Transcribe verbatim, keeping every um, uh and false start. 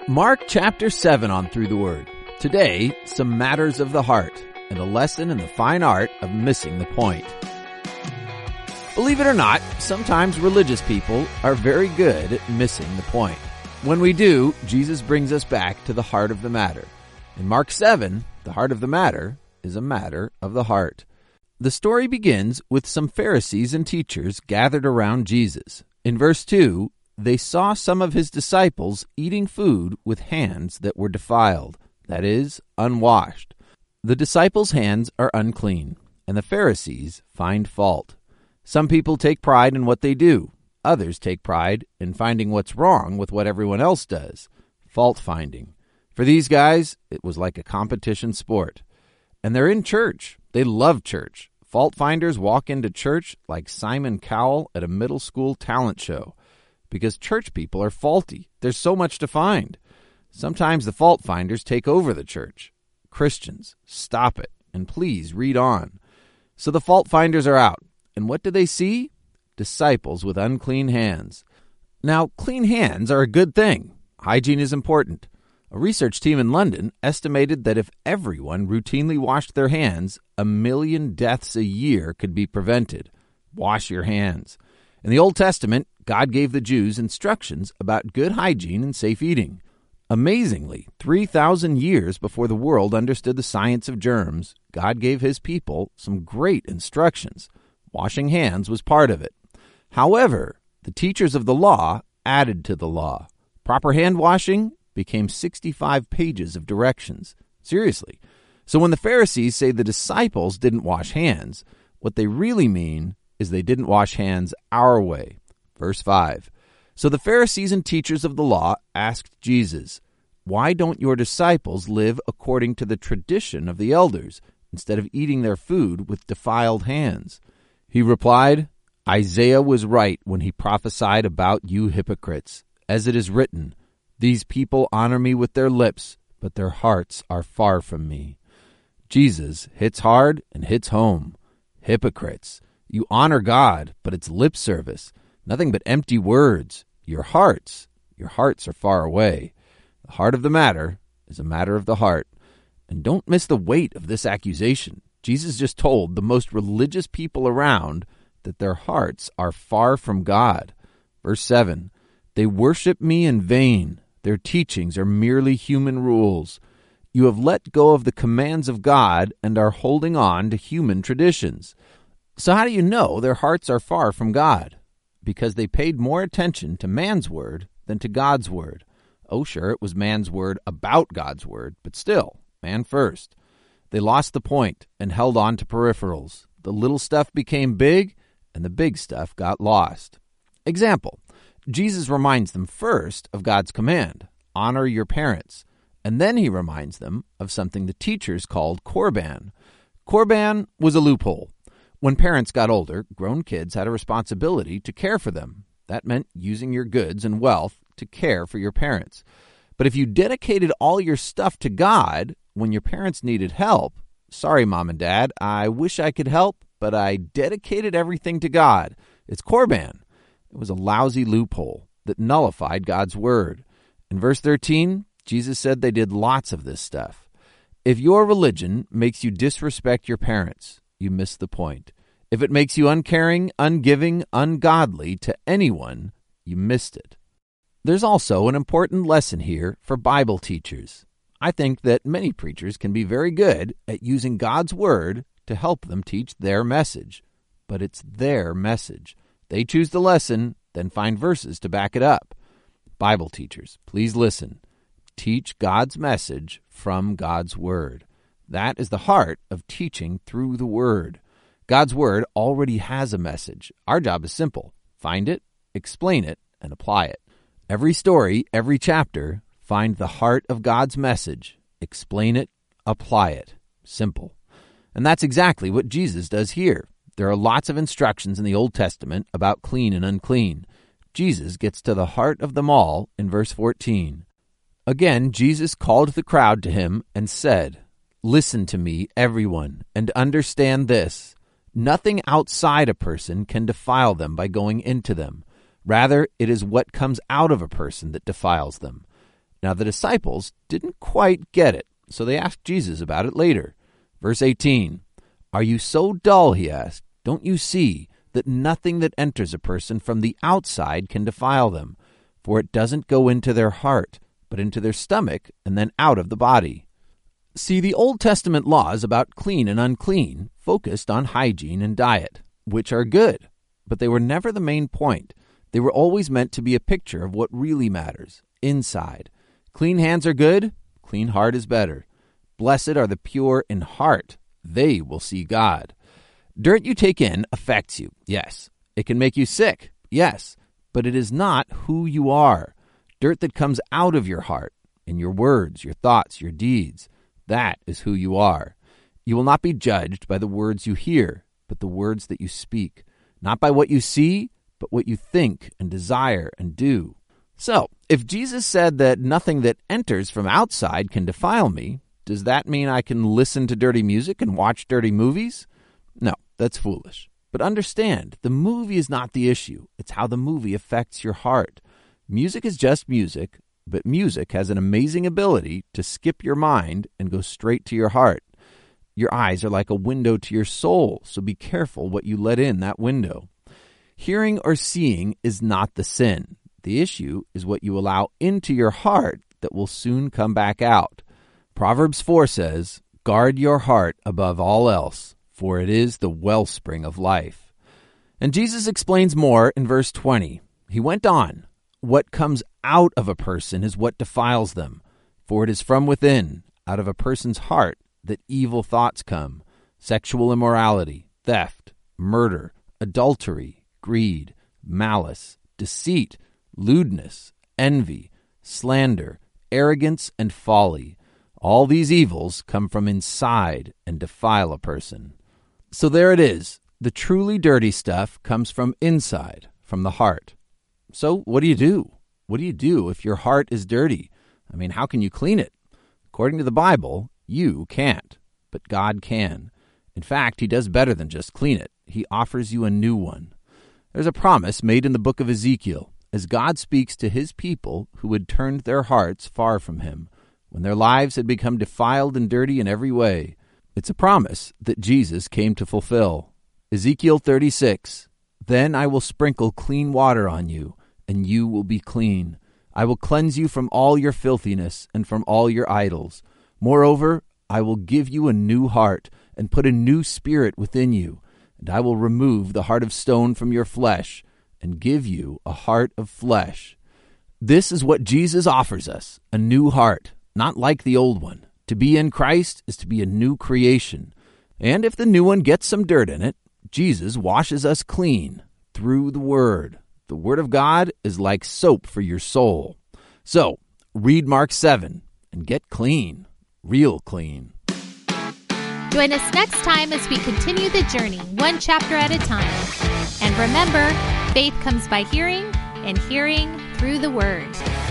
Mark chapter seven on Through the Word. Today, some matters of the heart and a lesson in the fine art of missing the point. Believe it or not, sometimes religious people are very good at missing the point. When we do, Jesus brings us back to the heart of the matter. In Mark seven, the heart of the matter is a matter of the heart. The story begins with some Pharisees and teachers gathered around Jesus. In verse two, they saw some of his disciples eating food with hands that were defiled, that is, unwashed. The disciples' hands are unclean, and the Pharisees find fault. Some people take pride in what they do. Others take pride in finding what's wrong with what everyone else does. Fault finding. For these guys, it was like a competition sport. And they're in church. They love church. Fault finders walk into church like Simon Cowell at a middle school talent show. Because church people are faulty. There's so much to find. Sometimes the fault finders take over the church. Christians, stop it, and please read on. So the fault finders are out. And what do they see? Disciples with unclean hands. Now, clean hands are a good thing. Hygiene is important. A research team in London estimated that if everyone routinely washed their hands, a million deaths a year could be prevented. Wash your hands. In the Old Testament, God gave the Jews instructions about good hygiene and safe eating. Amazingly, three thousand years before the world understood the science of germs, God gave his people some great instructions. Washing hands was part of it. However, the teachers of the law added to the law. Proper hand washing became sixty-five pages of directions. Seriously. So when the Pharisees say the disciples didn't wash hands, what they really mean is they didn't wash hands our way. Verse five. So the Pharisees and teachers of the law asked Jesus, "Why don't your disciples live according to the tradition of the elders, instead of eating their food with defiled hands?" He replied, "Isaiah was right when he prophesied about you hypocrites. As it is written, these people honor me with their lips, but their hearts are far from me." Jesus hits hard and hits home. Hypocrites. You honor God, but it's lip service. Nothing but empty words. Your hearts, your hearts are far away. The heart of the matter is a matter of the heart. And don't miss the weight of this accusation. Jesus just told the most religious people around that their hearts are far from God. Verse seven, they worship me in vain. Their teachings are merely human rules. You have let go of the commands of God and are holding on to human traditions. So how do you know their hearts are far from God? Because they paid more attention to man's word than to God's word. Oh, sure, it was man's word about God's word, but still, man first. They lost the point and held on to peripherals. The little stuff became big, and the big stuff got lost. Example, Jesus reminds them first of God's command, honor your parents, and then he reminds them of something the teachers called Korban. Korban was a loophole. When parents got older, grown kids had a responsibility to care for them. That meant using your goods and wealth to care for your parents. But if you dedicated all your stuff to God when your parents needed help, sorry, Mom and Dad, I wish I could help, but I dedicated everything to God. It's Korban. It was a lousy loophole that nullified God's word. In verse thirteen, Jesus said they did lots of this stuff. If your religion makes you disrespect your parents, you miss the point. If it makes you uncaring, ungiving, ungodly to anyone, you missed it. There's also an important lesson here for Bible teachers. I think that many preachers can be very good at using God's word to help them teach their message. But it's their message. They choose the lesson, then find verses to back it up. Bible teachers, please listen. Teach God's message from God's word. That is the heart of teaching through the word. God's word already has a message. Our job is simple. Find it, explain it, and apply it. Every story, every chapter, find the heart of God's message, explain it, apply it. Simple. And that's exactly what Jesus does here. There are lots of instructions in the Old Testament about clean and unclean. Jesus gets to the heart of them all in verse fourteen. Again, Jesus called the crowd to him and said, "Listen to me, everyone, and understand this. Nothing outside a person can defile them by going into them. Rather, it is what comes out of a person that defiles them. Now the disciples didn't quite get it, so they asked Jesus about it later. Verse eighteen, "Are you so dull," he asked, "don't you see that nothing that enters a person from the outside can defile them? For it doesn't go into their heart, but into their stomach and then out of the body." See, the Old Testament laws about clean and unclean focused on hygiene and diet, which are good, but they were never the main point. They were always meant to be a picture of what really matters, inside. Clean hands are good, clean heart is better. Blessed are the pure in heart, they will see God. Dirt you take in affects you, yes. It can make you sick, yes, but it is not who you are. Dirt that comes out of your heart, in your words, your thoughts, your deeds, that is who you are. You will not be judged by the words you hear, but the words that you speak. Not by what you see, but what you think and desire and do. So, if Jesus said that nothing that enters from outside can defile me, does that mean I can listen to dirty music and watch dirty movies? No, that's foolish. But understand, the movie is not the issue. It's how the movie affects your heart. Music is just music, but music has an amazing ability to skip your mind and go straight to your heart. Your eyes are like a window to your soul, so be careful what you let in that window. Hearing or seeing is not the sin. The issue is what you allow into your heart that will soon come back out. Proverbs four says, "Guard your heart above all else, for it is the wellspring of life." And Jesus explains more in verse twenty. He went on, "What comes out of a person is what defiles them, for it is from within, out of a person's heart, that evil thoughts come, sexual immorality, theft, murder, adultery, greed, malice, deceit, lewdness, envy, slander, arrogance, and folly. All these evils come from inside and defile a person." So there it is. The truly dirty stuff comes from inside, from the heart. So what do you do? What do you do if your heart is dirty? I mean, how can you clean it? According to the Bible, you can't, but God can. In fact, he does better than just clean it. He offers you a new one. There's a promise made in the book of Ezekiel, as God speaks to his people who had turned their hearts far from him, when their lives had become defiled and dirty in every way. It's a promise that Jesus came to fulfill. Ezekiel thirty-six, "Then I will sprinkle clean water on you, and you will be clean. I will cleanse you from all your filthiness and from all your idols. Moreover, I will give you a new heart and put a new spirit within you, and I will remove the heart of stone from your flesh and give you a heart of flesh." This is what Jesus offers us, a new heart, not like the old one. To be in Christ is to be a new creation. And if the new one gets some dirt in it, Jesus washes us clean through the Word. The Word of God is like soap for your soul. So, read Mark seven and get clean, real clean. Join us next time as we continue the journey, one chapter at a time. And remember, faith comes by hearing, and hearing through the Word.